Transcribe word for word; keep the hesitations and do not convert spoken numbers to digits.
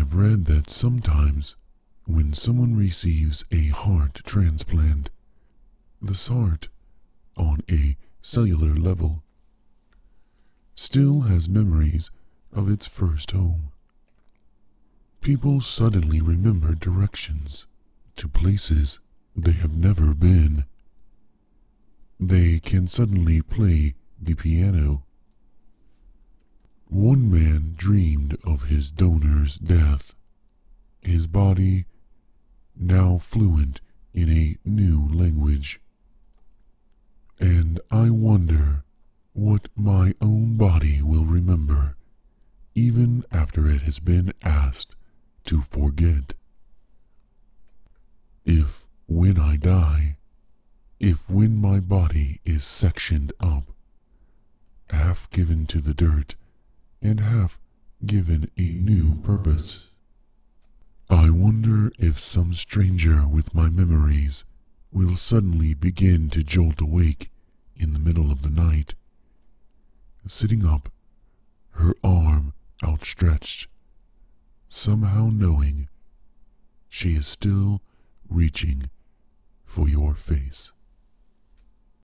I've read that sometimes when someone receives a heart transplant, this heart, on a cellular level, still has memories of its first home. People suddenly remember directions to places they have never been. They can suddenly play the piano. One man dreamed of his donor's death, his body now fluent in a new language. And I wonder what my own body will remember, even after it has been asked to forget. If, when I die, if when my body is sectioned up, half given to the dirt and half given a new purpose, I wonder if some stranger with my memories will suddenly begin to jolt awake in the middle of the night, sitting up, her arm outstretched, somehow knowing she is still reaching for your face.